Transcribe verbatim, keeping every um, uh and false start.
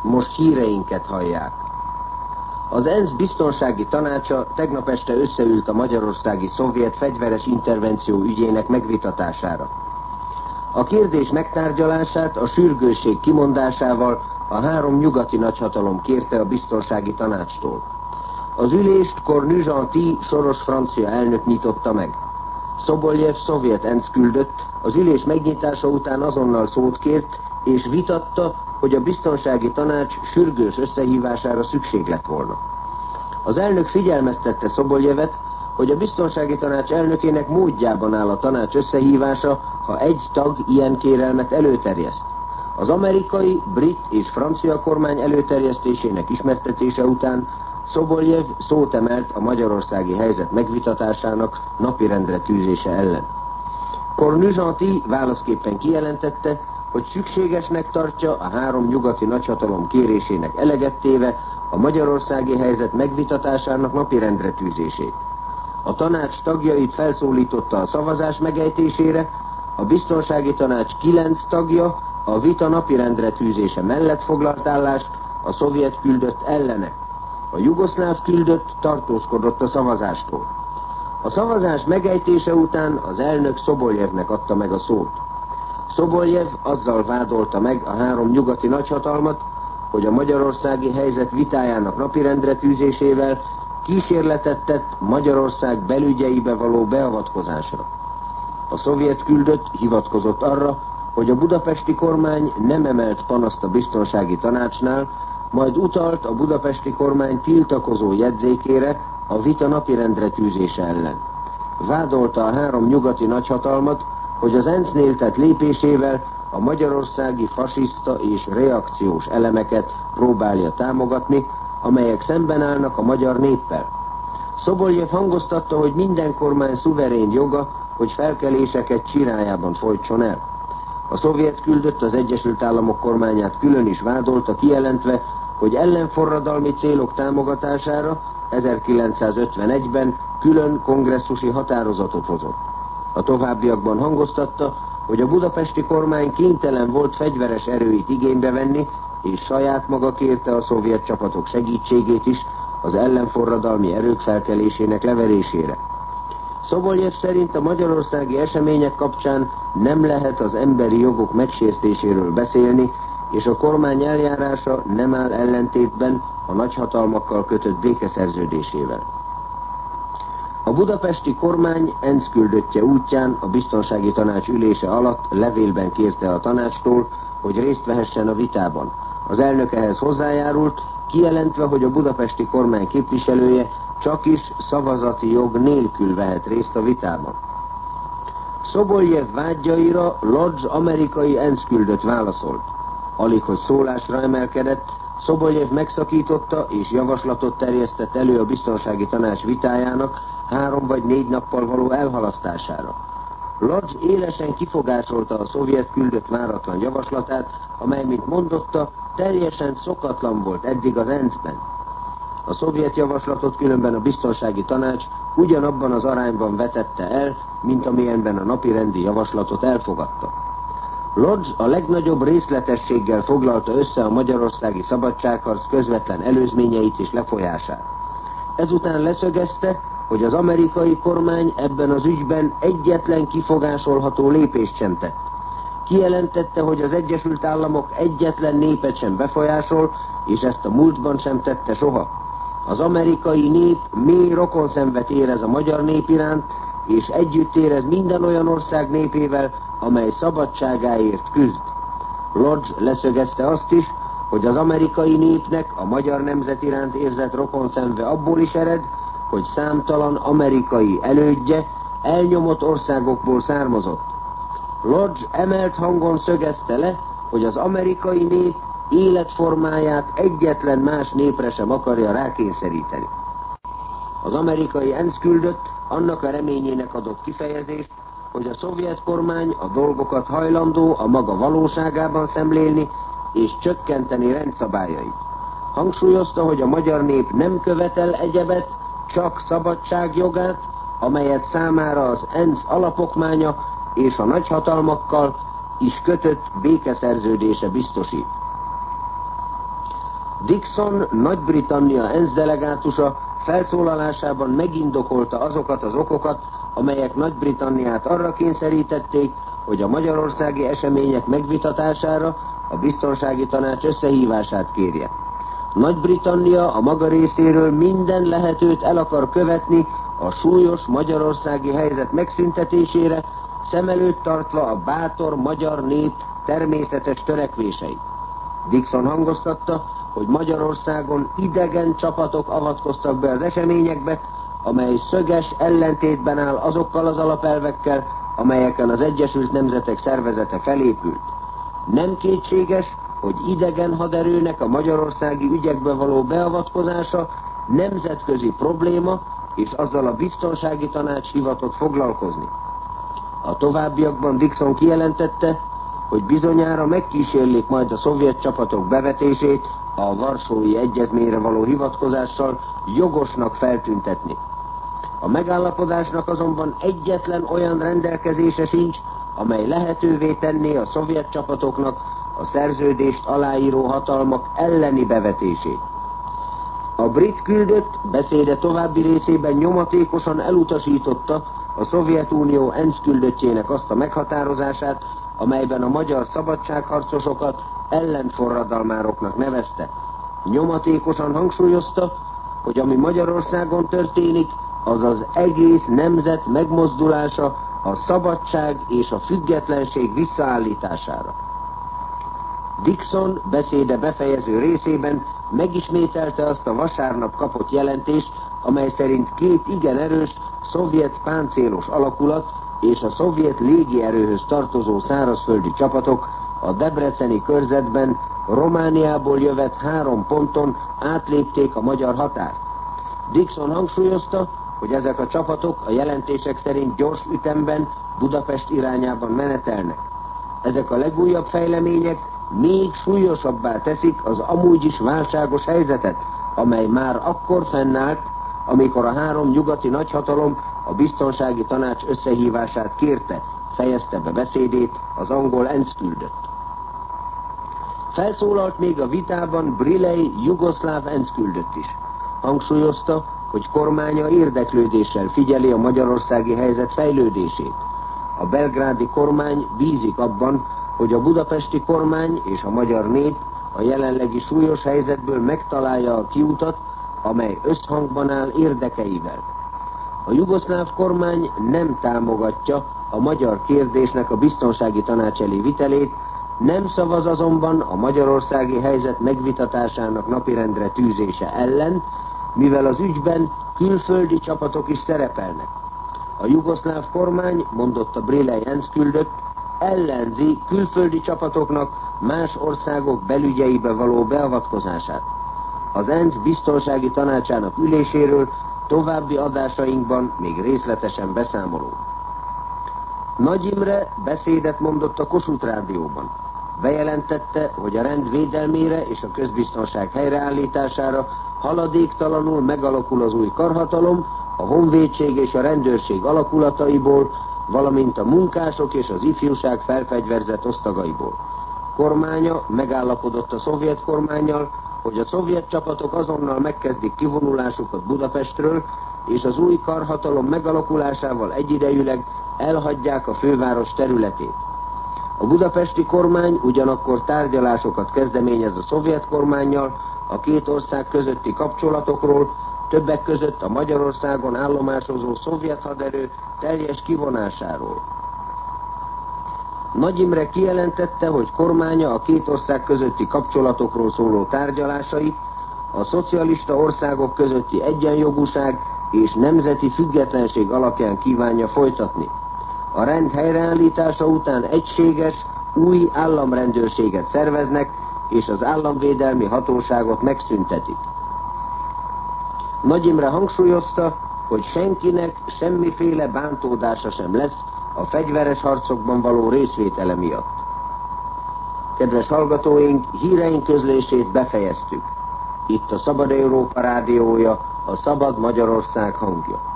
most híreinket hallják. Az ENSZ biztonsági tanácsa tegnap este összeült a magyarországi szovjet fegyveres intervenció ügyének megvitatására. A kérdés megtárgyalását a sürgősség kimondásával a három nyugati nagyhatalom kérte a biztonsági tanácstól. Az ülést Cornu-Gentille soros francia elnök nyitotta meg. Szoboljev szovjet ENSZ küldött az ülés megnyitása után azonnal szót kért, és vitatta, hogy a biztonsági tanács sürgős összehívására szükség lett volna. Az elnök figyelmeztette Szoboljevet, hogy a biztonsági tanács elnökének módjában áll a tanács összehívása, ha egy tag ilyen kérelmet előterjeszt. Az amerikai, brit és francia kormány előterjesztésének ismertetése után Szoboljev szót emelt a magyarországi helyzet megvitatásának napirendre tűzése ellen. Cornu-Gentille válaszképpen kijelentette, hogy szükségesnek tartja a három nyugati nagyhatalom kérésének eleget téve a magyarországi helyzet megvitatásának napirendre tűzését. A tanács tagjait felszólította a szavazás megejtésére, a biztonsági tanács kilenc tagja a vita napirendre tűzése mellett foglalt állást, a szovjet küldött ellene. A jugoszláv küldött tartózkodott a szavazástól. A szavazás megejtése után az elnök Szoboljevnek adta meg a szót. Szoboljev azzal vádolta meg a három nyugati nagyhatalmat, hogy a magyarországi helyzet vitájának napirendre tűzésével kísérletet tett Magyarország belügyeibe való beavatkozásra. A szovjet küldött hivatkozott arra, hogy a budapesti kormány nem emelt panaszt a biztonsági tanácsnál, majd utalt a budapesti kormány tiltakozó jegyzékére a vita napirendre tűzése ellen. Vádolta a három nyugati nagyhatalmat, hogy az ENSZ-nél tett lépésével a magyarországi fasiszta és reakciós elemeket próbálja támogatni, amelyek szemben állnak a magyar néppel. Szoboljev hangoztatta, hogy minden kormány szuverén joga, hogy felkeléseket csirájában folytson el. A szovjet küldött az Egyesült Államok kormányát külön is vádolta, kijelentve, hogy ellenforradalmi célok támogatására ezerkilencszázötvenegyben külön kongresszusi határozatot hozott. A továbbiakban hangoztatta, hogy a budapesti kormány kénytelen volt fegyveres erőit igénybe venni, és saját maga kérte a szovjet csapatok segítségét is az ellenforradalmi erők felkelésének leverésére. Szoboljev szerint a magyarországi események kapcsán nem lehet az emberi jogok megsértéséről beszélni, és a kormány eljárása nem áll ellentétben a nagyhatalmakkal kötött békeszerződésével. A budapesti kormány ENSZ küldöttje útján a biztonsági tanács ülése alatt levélben kérte a tanácstól, hogy részt vehessen a vitában. Az elnök ehhez hozzájárult, kijelentve, hogy a budapesti kormány képviselője csak is szavazati jog nélkül vehet részt a vitában. Szoboljev vágyaira Lodge amerikai ENSZ küldött válaszolt. Alig, hogy szólásra emelkedett, Szoboljev megszakította és javaslatot terjesztett elő a biztonsági tanács vitájának három vagy négy nappal való elhalasztására. Lodge élesen kifogásolta a szovjet küldött váratlan javaslatát, amely, mint mondotta, teljesen szokatlan volt eddig az ENSZ-ben. A szovjet javaslatot különben a biztonsági tanács ugyanabban az arányban vetette el, mint amilyenben a napirendi javaslatot elfogadta. Lodge a legnagyobb részletességgel foglalta össze a magyarországi szabadságharc közvetlen előzményeit és lefolyását. Ezután leszögezte, hogy az amerikai kormány ebben az ügyben egyetlen kifogásolható lépést sem tett. Kijelentette, hogy az Egyesült Államok egyetlen népet sem befolyásol, és ezt a múltban sem tette soha. Az amerikai nép mély rokonszenvet érez a magyar nép iránt, és együtt érez minden olyan ország népével, amely szabadságáért küzd. Lodge leszögezte azt is, hogy az amerikai népnek a magyar nemzet iránt érzett rokonszenve abból is ered, hogy számtalan amerikai elődje elnyomott országokból származott. Lodge emelt hangon szögezte le, hogy az amerikai nép életformáját egyetlen más népre sem akarja rákényszeríteni. Az amerikai ENSZ küldött annak a reményének adott kifejezést, hogy a szovjet kormány a dolgokat hajlandó a maga valóságában szemlélni és csökkenteni rendszabályait. Hangsúlyozta, hogy a magyar nép nem követel egyebet, csak szabadságjogát, amelyet számára az ENSZ alapokmánya és a nagyhatalmakkal is kötött békeszerződése biztosít. Dixon, Nagy-Britannia ENSZ delegátusa felszólalásában megindokolta azokat az okokat, amelyek Nagy-Britanniát arra kényszerítették, hogy a magyarországi események megvitatására a Biztonsági Tanács összehívását kérje. Nagy-Britannia a maga részéről minden lehetőt el akar követni a súlyos magyarországi helyzet megszüntetésére, szem előtt tartva a bátor magyar nép természetes törekvéseit. Dixon hangoztatta, hogy Magyarországon idegen csapatok avatkoztak be az eseményekbe, amely szöges ellentétben áll azokkal az alapelvekkel, amelyeken az Egyesült Nemzetek Szervezete felépült. Nem kétséges, hogy idegen haderőnek a magyarországi ügyekbe való beavatkozása nemzetközi probléma, és azzal a Biztonsági Tanács hivatott foglalkozni. A továbbiakban Dixon kijelentette, hogy bizonyára megkísérlik majd a szovjet csapatok bevetését a Varsói Egyezményre való hivatkozással jogosnak feltüntetni. A megállapodásnak azonban egyetlen olyan rendelkezése sincs, amely lehetővé tenné a szovjet csapatoknak a szerződést aláíró hatalmak elleni bevetését. A brit küldött beszéde további részében nyomatékosan elutasította a Szovjetunió ENSZ küldöttjének azt a meghatározását, amelyben a magyar szabadságharcosokat ellenforradalmároknak nevezte. Nyomatékosan hangsúlyozta, hogy ami Magyarországon történik, az az egész nemzet megmozdulása a szabadság és a függetlenség visszaállítására. Dixon beszéde befejező részében megismételte azt a vasárnap kapott jelentést, amely szerint két igen erős szovjet páncélos alakulat és a szovjet légierőhöz tartozó szárazföldi csapatok a debreceni körzetben Romániából jövet három ponton átlépték a magyar határt. Dixon hangsúlyozta, hogy ezek a csapatok a jelentések szerint gyors ütemben Budapest irányában menetelnek. Ezek a legújabb fejlemények még súlyosabbá teszik az amúgy is válságos helyzetet, amely már akkor fennállt, amikor a három nyugati nagyhatalom a Biztonsági Tanács összehívását kérte, fejezte be beszédét az angol ENSZ küldött. Felszólalt még a vitában Brilei jugoszláv ENSZ küldött is. Hangsúlyozta, hogy kormánya érdeklődéssel figyeli a magyarországi helyzet fejlődését. A belgrádi kormány bízik abban, hogy a budapesti kormány és a magyar nép a jelenlegi súlyos helyzetből megtalálja a kiutat, amely összhangban áll érdekeivel. A jugoszláv kormány nem támogatja a magyar kérdésnek a Biztonsági Tanács elé vitelét, nem szavaz azonban a magyarországi helyzet megvitatásának napirendre tűzése ellen, mivel az ügyben külföldi csapatok is szerepelnek. A jugoszláv kormány, mondotta Brilei ENSZ küldött, ellenzi külföldi csapatoknak más országok belügyeibe való beavatkozását. Az ENSZ Biztonsági Tanácsának üléséről további adásainkban még részletesen beszámolunk. Nagy Imre beszédet mondott a Kossuth Rádióban. Bejelentette, hogy a rend védelmére és a közbiztonság helyreállítására haladéktalanul megalakul az új karhatalom, a honvédség és a rendőrség alakulataiból, valamint a munkások és az ifjúság felfegyverzett osztagaiból. Kormánya megállapodott a szovjet kormánnyal, hogy a szovjet csapatok azonnal megkezdik kivonulásukat Budapestről, és az új karhatalom megalakulásával egyidejűleg elhagyják a főváros területét. A budapesti kormány ugyanakkor tárgyalásokat kezdeményez a szovjet kormánnyal a két ország közötti kapcsolatokról, többek között a Magyarországon állomásozó szovjet haderő teljes kivonásáról. Nagy Imre kijelentette, hogy kormánya a két ország közötti kapcsolatokról szóló tárgyalásait a szocialista országok közötti egyenjogúság és nemzeti függetlenség alapján kívánja folytatni. A rend helyreállítása után egységes, új államrendőrséget szerveznek, és az államvédelmi hatóságot megszüntetik. Nagy Imre hangsúlyozta, hogy senkinek semmiféle bántódása sem lesz a fegyveres harcokban való részvétele miatt. Kedves hallgatóink, híreink közlését befejeztük. Itt a Szabad Európa rádiója, a Szabad Magyarország hangja.